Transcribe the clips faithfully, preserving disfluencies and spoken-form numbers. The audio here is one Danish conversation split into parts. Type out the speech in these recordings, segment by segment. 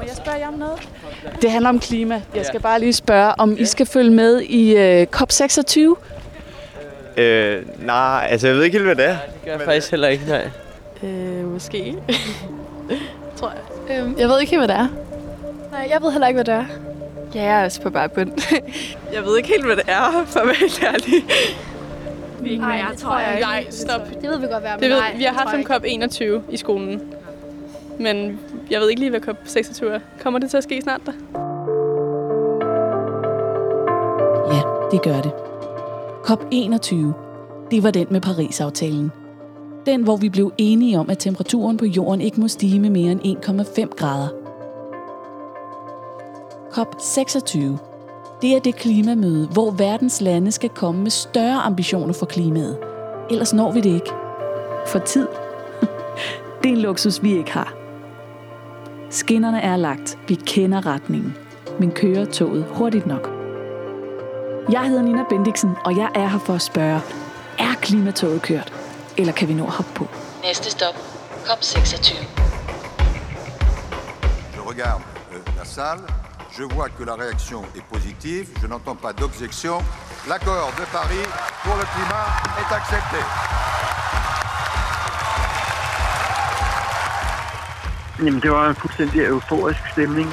jeg spørge jer om noget? Det handler om klima. Jeg skal bare lige spørge, om I skal følge med i uh, COP seksogtyve? Øh, nej, altså jeg ved ikke helt, hvad det er. Det gør jeg faktisk heller ikke, nej. Øh, måske. Tror jeg. Øhm, jeg ved ikke helt, hvad det er. Nej, jeg ved heller ikke, hvad det er. Ja, jeg er også på bare bund. Jeg ved ikke helt, hvad det er, for at være helt ærlig. Nej, det tror jeg ikke. Nej, stop. Det ved vi godt være, men Det ved, nej, vi har det haft tror en jeg COP enogtyve i skolen. Men jeg ved ikke lige, hvad COP seksogtyve er. Kommer det til at ske snart da? Ja, det gør det. COP enogtyve, det var den med Paris-aftalen. Den, hvor vi blev enige om, at temperaturen på jorden ikke må stige med mere end en komma fem grader. COP seksogtyve, det er det klimamøde, hvor verdens lande skal komme med større ambitioner for klimaet. Ellers når vi det ikke. For tid. Det er en luksus, vi ikke har. Skinnerne er lagt. Vi kender retningen. Men kører toget hurtigt nok? Jeg hedder Nina Bendiksen, og jeg er her for at spørge, er klimatoget kørt? Eller kan vi nå at hoppe på? Næste stop, COP seksogtyve. Je regarde euh, la salle, je vois que la réaction est positive, je n'entends pas d'objection. L'accord de Paris pour le climat est accepté. Jamen, det var en fuldstændig euforisk stemning.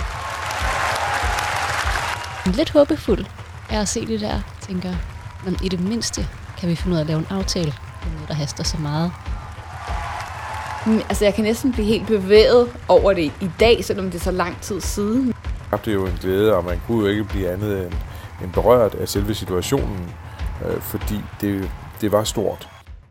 Lidt håbefuld er at se det der, tænker, men i det mindste kan vi finde ud af at lave en aftale. Det er noget, der haster så meget. Altså, jeg kan næsten blive helt bevæget over det i dag, selvom det er så lang tid siden. Det er jo en glæde, og man kunne jo ikke blive andet end, end berørt af selve situationen, øh, fordi det, det var stort.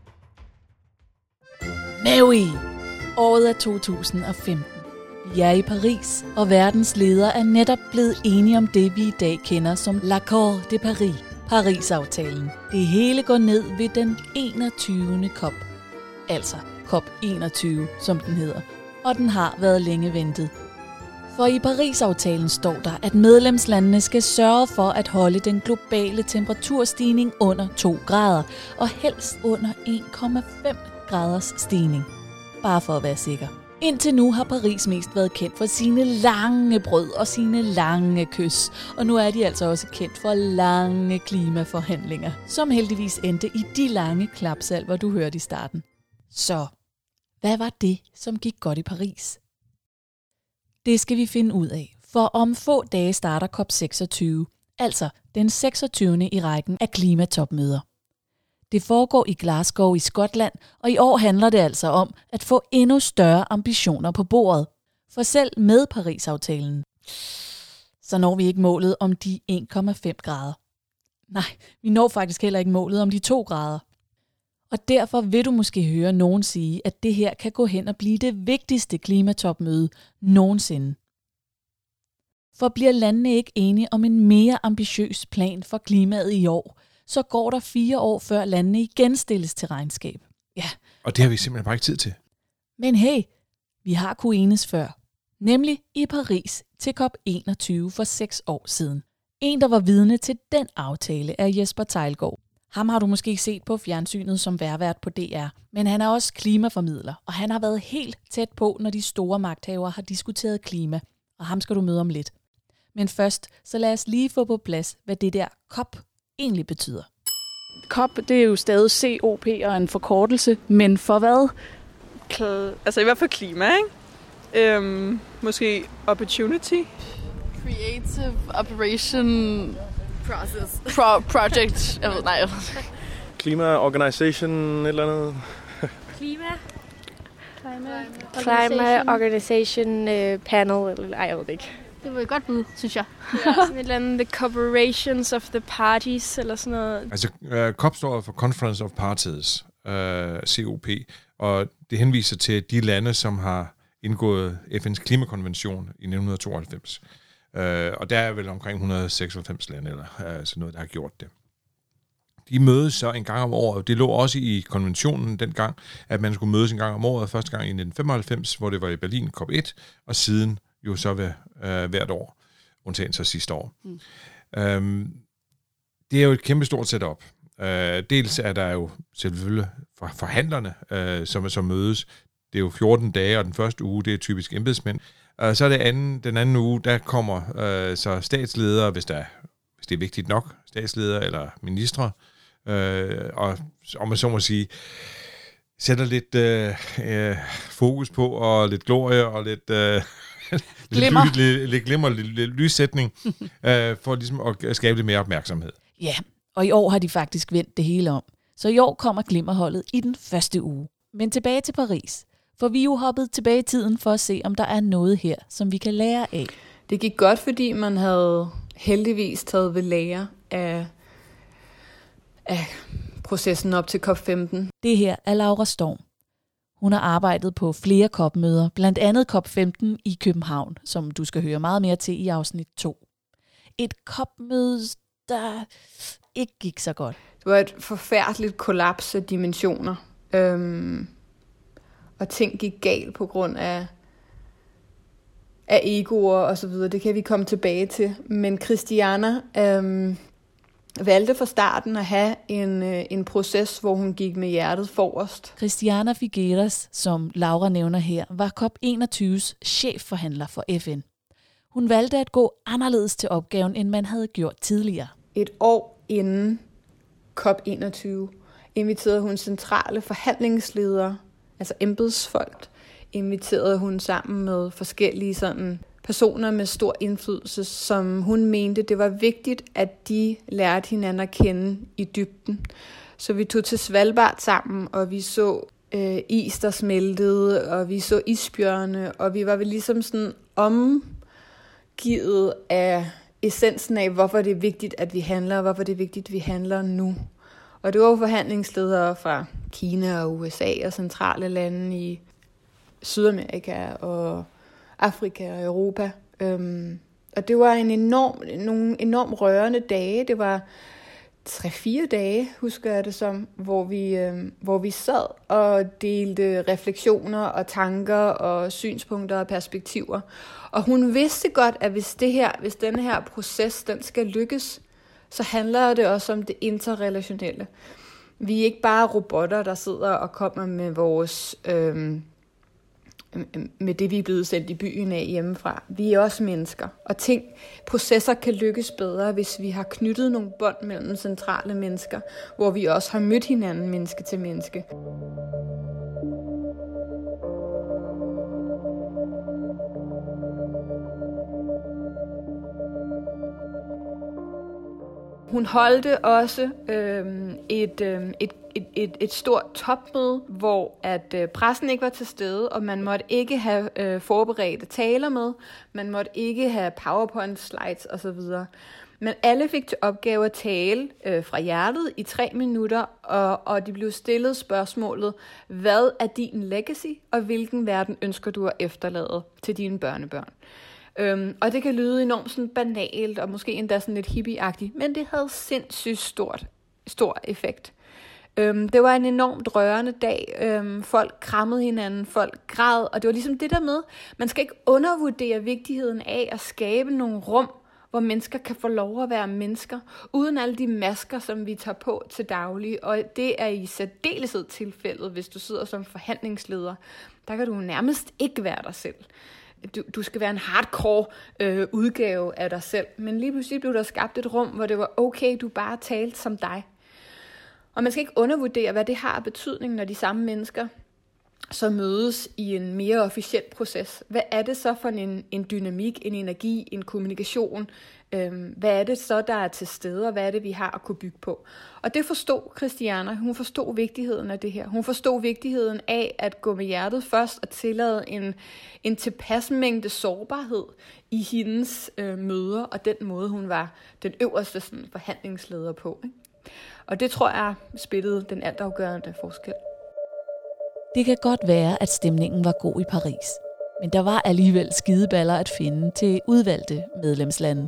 Maui! Året er to tusind og femten. Vi er i Paris, og verdens ledere er netop blevet enige om det, vi i dag kender som l'Accord de Paris, Paris-aftalen. Det hele går ned ved den enogtyvende COP, altså COP enogtyve, som den hedder, og den har været længe ventet. For i Paris-aftalen står der, at medlemslandene skal sørge for at holde den globale temperaturstigning under to grader, og helst under en komma fem graders stigning. Bare for at være sikker. Indtil nu har Paris mest været kendt for sine lange brød og sine lange kys, og nu er de altså også kendt for lange klimaforhandlinger, som heldigvis endte i de lange klapsalver, du hørte i starten. Så, hvad var det, som gik godt i Paris? Det skal vi finde ud af, for om få dage starter COP seksogtyve, altså den seksogtyvende i rækken af klimatopmøder. Det foregår i Glasgow i Skotland, og i år handler det altså om at få endnu større ambitioner på bordet. For selv med Paris-aftalen, så når vi ikke målet om de en komma fem grader. Nej, vi når faktisk heller ikke målet om de to grader. Og derfor vil du måske høre nogen sige, at det her kan gå hen og blive det vigtigste klimatopmøde nogensinde. For bliver landene ikke enige om en mere ambitiøs plan for klimaet i år, så går der fire år før landene igen stilles til regnskab. Ja. Og det har vi simpelthen bare ikke tid til. Men hey, vi har kunnet enes før. Nemlig i Paris til COP enogtyve for seks år siden. En, der var vidne til den aftale, er Jesper Theilgaard. Ham har du måske set på fjernsynet som værvært på D R, men han er også klimaformidler, og han har været helt tæt på, når de store magthavere har diskuteret klima, og ham skal du møde om lidt. Men først, så lad os lige få på plads, hvad det der COP egentlig betyder. COP, det er jo stadig C O P og en forkortelse, men for hvad? Kl- altså i hvert fald klima, ikke? Øhm, måske opportunity. Creative Operation Process. Pro- project. Jeg ved, nej. Klima Organization eller andet. Klima. Klima. Klima Organization uh, Panel. Ej, jeg ved det ikke. Det var et godt bud, synes jeg. Ja, sådan et eller andet, The Corporations of the Parties, eller sådan noget. Altså, uh, COP står for Conference of Parties, uh, C O P, og det henviser til de lande, som har indgået F N's klimakonvention i nitten tooghalvfems. Uh, og der er vel omkring et hundrede og seksoghalvfems lande, eller uh, sådan noget, der har gjort det. De mødes så en gang om året. Det lå også i konventionen dengang, at man skulle mødes en gang om året. Første gang i nitten femoghalvfems, hvor det var i Berlin COP et, og siden jo så ved, øh, hvert år, undtagen så sidste år. Mm. Øhm, det er jo et kæmpe stort setup. Øh, dels er der jo selvfølgelig for forhandlerne, øh, som, som mødes. Det er jo fjorten dage, og den første uge, det er typisk embedsmænd. Uh, så er det anden, den anden uge, der kommer uh, så statsledere, hvis, der, hvis det er vigtigt nok, statsledere eller ministre, uh, og om man så må sige, sætter lidt uh, uh, fokus på, og lidt glorie, og lidt... Uh, Glimmer. Lidt, lidt, lidt glimmer, lidt, lidt lyssætning, øh, for ligesom at skabe lidt mere opmærksomhed. Ja, og i år har de faktisk vendt det hele om. Så i år kommer glimmerholdet i den første uge. Men tilbage til Paris, for vi er jo hoppet tilbage i tiden for at se, om der er noget her, som vi kan lære af. Det gik godt, fordi man havde heldigvis taget ved lære af, af processen op til COP femten. Det her er Laura Storm. Hun har arbejdet på flere COP-møder, blandt andet COP femten i København, som du skal høre meget mere til i afsnit to. Et COP-møde, der ikke gik så godt. Det var et forfærdeligt kollaps af dimensioner, øhm, og ting gik galt på grund af, af egoer og så videre. Det kan vi komme tilbage til. Men Christiana øhm, valgte fra starten at have en, en proces, hvor hun gik med hjertet forrest. Christiana Figueres, som Laura nævner her, var COP enogtyves chefforhandler for F N. Hun valgte at gå anderledes til opgaven, end man havde gjort tidligere. Et år inden COP enogtyve inviterede hun centrale forhandlingsledere, altså embedsfolk, inviterede hun sammen med forskellige sådan personer med stor indflydelse, som hun mente, det var vigtigt, at de lærte hinanden at kende i dybden. Så vi tog til Svalbard sammen, og vi så øh, is, der smeltede, og vi så isbjørne, og vi var vel ligesom sådan omgivet af essensen af, hvorfor det er vigtigt, at vi handler, og hvorfor det er vigtigt, at vi handler nu. Og det var jo forhandlingsledere fra Kina og U S A og centrale lande i Sydamerika og Afrika og Europa. Øhm, og det var en enorm, nogle enormt rørende dage. Det var tre-fire dage, husker jeg det som, hvor vi, øhm, hvor vi sad og delte refleksioner og tanker og synspunkter og perspektiver. Og hun vidste godt, at hvis, det her, hvis denne her proces den skal lykkes, så handler det også om det interrelationelle. Vi er ikke bare robotter, der sidder og kommer med vores... Øhm, med det, vi er blevet sendt i byen af hjemmefra. Vi er også mennesker, og ting, processer kan lykkes bedre, hvis vi har knyttet nogle bånd mellem centrale mennesker, hvor vi også har mødt hinanden menneske til menneske. Hun holdte også øh, et, øh, et, et, et, et stort topmøde, hvor at øh, pressen ikke var til stede, og man måtte ikke have øh, forberedte taler med, man måtte ikke have PowerPoint-slides osv. Men alle fik til opgave at tale øh, fra hjertet i tre minutter, og, og de blev stillet spørgsmålet, hvad er din legacy, og hvilken verden ønsker du at efterlade til dine børnebørn? Øhm, og det kan lyde enormt sådan banalt, og måske endda sådan lidt hippieagtigt, men det havde sindssygt stort, stor effekt. Øhm, det var en enormt rørende dag. Øhm, folk krammede hinanden, folk græd, og det var ligesom det der med, man skal ikke undervurdere vigtigheden af at skabe nogle rum, hvor mennesker kan få lov at være mennesker, uden alle de masker, som vi tager på til daglig. Og det er i særdeleshed tilfældet, hvis du sidder som forhandlingsleder. Der kan du nærmest ikke være dig selv. Du, du skal være en hardcore øh, udgave af dig selv. Men lige pludselig blev der skabt et rum, hvor det var okay, du bare talte som dig. Og man skal ikke undervurdere, hvad det har af betydning, når de samme mennesker så mødes i en mere officiel proces. Hvad er det så for en, en dynamik, en energi, en kommunikation? Øhm, hvad er det så, der er til stede, og hvad er det, vi har at kunne bygge på? Og det forstod Christiana. Hun forstod vigtigheden af det her. Hun forstod vigtigheden af at gå med hjertet først og tillade en, en tilpas mængde sårbarhed i hendes øh, møder, og den måde, hun var den øverste sådan, forhandlingsleder på. Ikke? Og det tror jeg spillede den altafgørende forskel. Det kan godt være, at stemningen var god i Paris, men der var alligevel skideballer at finde til udvalgte medlemslande.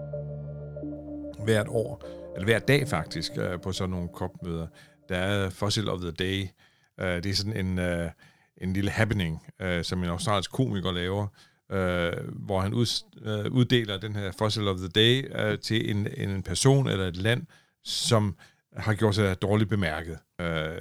Hvert år, eller hver dag faktisk, på sådan nogle COP-møder, der er Fossil of the Day. Det er sådan en, en lille happening, som en australsk komiker laver, hvor han uddeler den her Fossil of the Day til en, en person eller et land, som har gjort sig dårligt bemærket.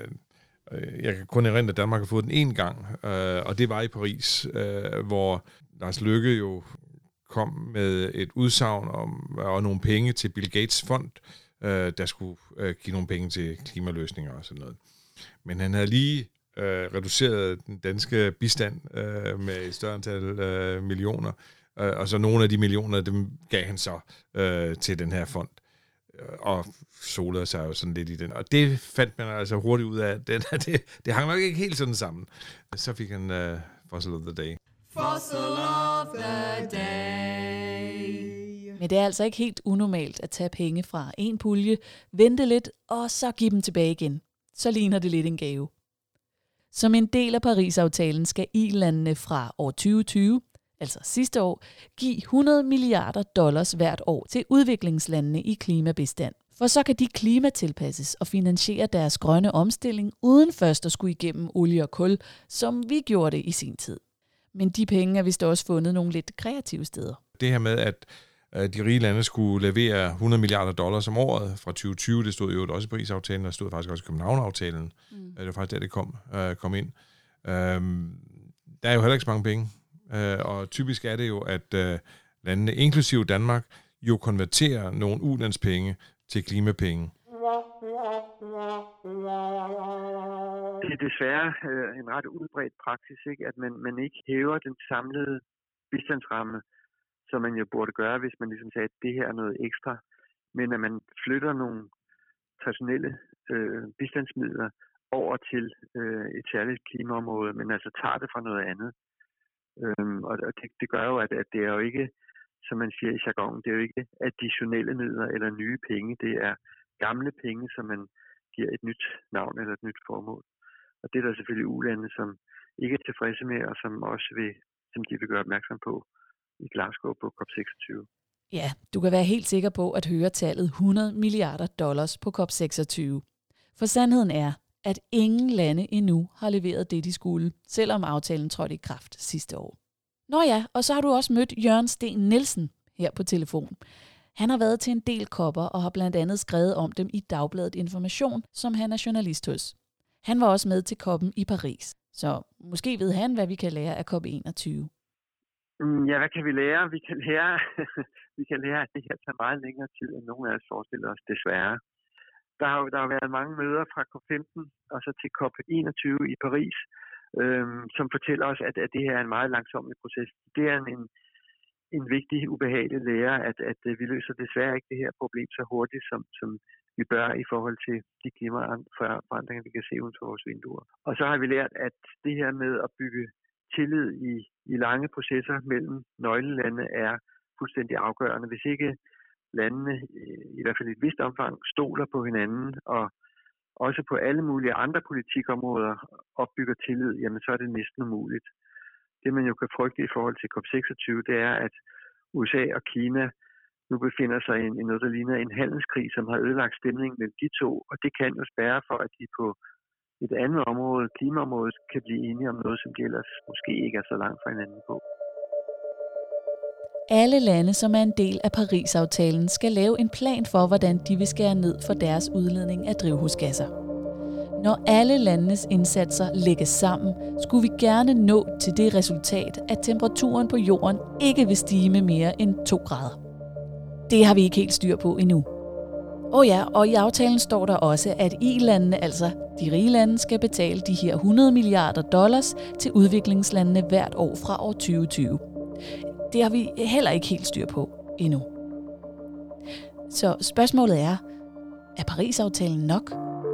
Jeg kan kun erindre, at Danmark har fået den en gang, øh, og det var i Paris, øh, hvor Lars Løkke jo kom med et udsagn om og nogle penge til Bill Gates fond, øh, der skulle øh, give nogle penge til klimaløsninger og sådan noget. Men han havde lige øh, reduceret den danske bistand øh, med et større antal øh, millioner, øh, og så nogle af de millioner, dem gav han så øh, til den her fond. Og solede sig jo sådan lidt i den. Og det fandt man altså hurtigt ud af. Den, det, det hang nok ikke helt sådan sammen. Så fik han uh, Fossil of the Day. Fossil of the Day. Men det er altså ikke helt unormalt at tage penge fra en pulje, vente lidt, og så give dem tilbage igen. Så ligner det lidt en gave. Som en del af Paris-aftalen skal I-landene fra år tyve tyve, altså sidste år, give hundrede milliarder dollars hvert år til udviklingslandene i klimabistand. For så kan de klimatilpasses og finansiere deres grønne omstilling, uden først at skulle igennem olie og kul, som vi gjorde det i sin tid. Men de penge er vist også fundet nogle lidt kreative steder. Det her med, at de rige lande skulle levere hundrede milliarder dollars om året fra tyve tyve, det stod jo også i Paris-aftalen, og det stod faktisk også i København-aftalen. Mm. Det var faktisk der, det kom, uh, kom ind. Uh, der er jo heller ikke så mange penge. Uh, og typisk er det jo, at uh, landene, inklusive Danmark, jo konverterer nogle ulandspenge til klimapenge. Det er desværre øh, en ret udbredt praksis, ikke? At man, man ikke hæver den samlede bistandsramme, som man jo burde gøre, hvis man ligesom sagde, at det her er noget ekstra, men at man flytter nogle traditionelle øh, bistandsmidler over til øh, et særligt klimaområde, men altså tager det fra noget andet. Øhm, og det, det gør jo, at, at det er jo ikke, som man siger i jargon, det er jo ikke additionelle midler eller nye penge, det er gamle penge, som man giver et nyt navn eller et nyt formål. Og det er der selvfølgelig ulande, som ikke er tilfredse med, og som også vil, som de vil gøre opmærksom på i Glasgow på COP seksogtyve. Ja, du kan være helt sikker på at høre tallet hundrede milliarder dollars på COP seksogtyve. For sandheden er, at ingen lande endnu har leveret det, de skulle, selvom aftalen trådte i kraft sidste år. Nå ja, og så har du også mødt Jørgen Sten Nielsen her på telefon. Han har været til en del kopper og har blandt andet skrevet om dem i Dagbladet Information, som han er journalist hos. Han var også med til koppen i Paris, så måske ved han, hvad vi kan lære af COP enogtyve. Ja, hvad kan vi lære? Vi kan lære, vi kan lære, at det her tager meget længere tid, end nogen af os forestiller os, desværre. Der har jo der har været mange møder fra COP femten og så til COP enogtyve i Paris, øhm, som fortæller os, at, at det her er en meget langsomlig proces. Det er en, en vigtig, ubehagelig lære, at, at vi løser desværre ikke det her problem så hurtigt, som, som vi bør i forhold til de klimaforandringer, vi kan se uden for vores vinduer. Og så har vi lært, at det her med at bygge tillid i, i lange processer mellem nøglelande er fuldstændig afgørende. Hvis ikke landene, i hvert fald i et vist omfang, stoler på hinanden, og også på alle mulige andre politikområder opbygger tillid, jamen så er det næsten umuligt. Det man jo kan frygte i forhold til COP seksogtyve, det er, at U S A og Kina nu befinder sig i, i noget, der ligner en handelskrig, som har ødelagt stemningen mellem de to, og det kan jo spærre for, at de på et andet område, klimaområdet, kan blive enige om noget, som de ellers måske ikke er så langt fra hinanden på. Alle lande, som er en del af Paris-aftalen, skal lave en plan for, hvordan de vil skære ned for deres udledning af drivhusgasser. Når alle landenes indsatser lægges sammen, skulle vi gerne nå til det resultat, at temperaturen på jorden ikke vil stige med mere end to grader. Det har vi ikke helt styr på endnu. Og ja, og i aftalen står der også, at I-landene, altså de rige lande, skal betale de her hundrede milliarder dollars til udviklingslandene hvert år fra år tyve tyve. Det har vi heller ikke helt styr på endnu. Så spørgsmålet er, er Paris-aftalen nok?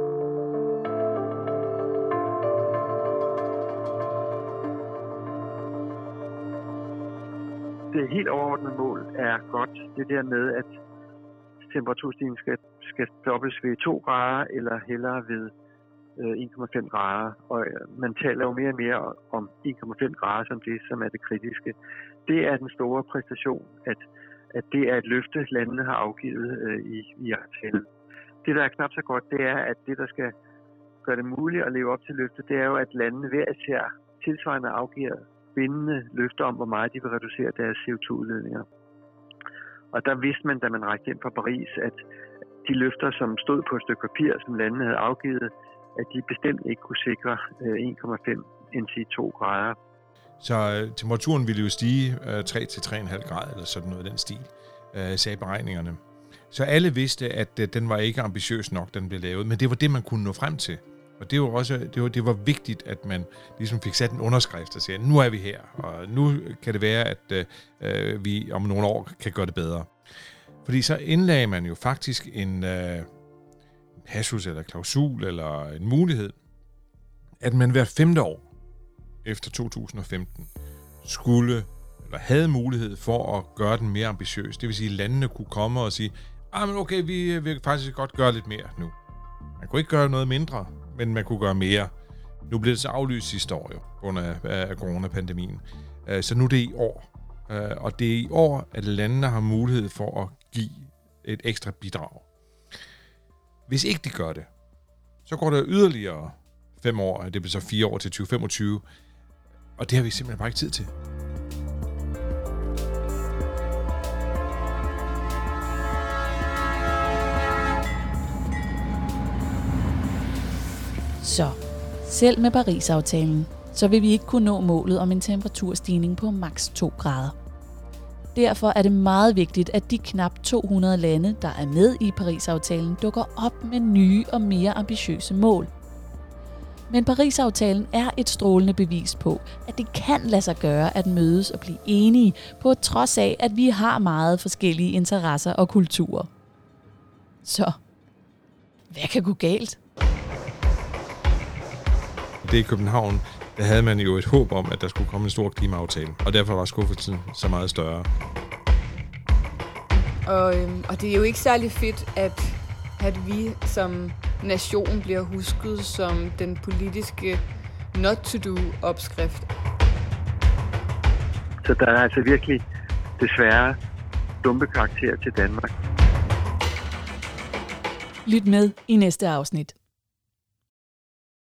Det helt overordnede mål er godt. Det der med, at temperaturstigningen skal, skal stoppes ved to grader, eller hellere ved øh, en komma fem grader. Og øh, man taler jo mere og mere om en komma fem grader som det, som er det kritiske. Det er den store præstation, at, at det er et løfte, landene har afgivet øh, i, i aftalen. Det, der er knap så godt, det er, at det, der skal gøre det muligt at leve op til løftet, det er jo, at landene hver især tilsvarende afgiver bindende løfter om, hvor meget de vil reducere deres C O to udledninger. Og der vidste man, da man rejste hjem fra Paris, at de løfter, som stod på et stykke papir, som landene havde afgivet, at de bestemt ikke kunne sikre en komma fem end to grader. Så øh, temperaturen ville jo stige øh, tre til tre komma fem grader, eller sådan noget af den stil, øh, sagde beregningerne. Så alle vidste, at øh, den var ikke ambitiøs nok, den blev lavet, men det var det, man kunne nå frem til. Og det var også det var, det var vigtigt, at man ligesom fik sat en underskrift og sagde, nu er vi her, og nu kan det være, at øh, vi om nogle år kan gøre det bedre. Fordi så indlagde man jo faktisk en øh, passus eller klausul eller en mulighed, at man hvert femte år efter to tusind og femten skulle eller havde mulighed for at gøre den mere ambitiøs. Det vil sige, at landene kunne komme og sige, ah, men okay, vi vil faktisk godt gøre lidt mere nu. Man kunne ikke gøre noget mindre, men man kunne gøre mere. Nu blev det så aflyst sidste år jo, på grund af, af coronapandemien. Så nu er det i år. Og det er i år, at landene har mulighed for at give et ekstra bidrag. Hvis ikke de gør det, så går der yderligere fem år, det bliver så fire år til tyve femogtyve, og det har vi simpelthen bare ikke tid til. Så, selv med Paris-aftalen, så vil vi ikke kunne nå målet om en temperaturstigning på maks to grader. Derfor er det meget vigtigt, at de knap to hundrede lande, der er med i Paris-aftalen, dukker op med nye og mere ambitiøse mål. Men Paris-aftalen er et strålende bevis på, at det kan lade sig gøre at mødes og blive enige, på trods af, at vi har meget forskellige interesser og kulturer. Så, hvad kan gå galt? Det i København, der havde man jo et håb om, at der skulle komme en stor klimaaftale, og derfor var skuffelsen så meget større. Og, øhm, og det er jo ikke særlig fedt, at, at vi som nation bliver husket som den politiske not-to-do-opskrift. Så der er altså virkelig desværre dumpe karakter til Danmark. Lyt med i næste afsnit.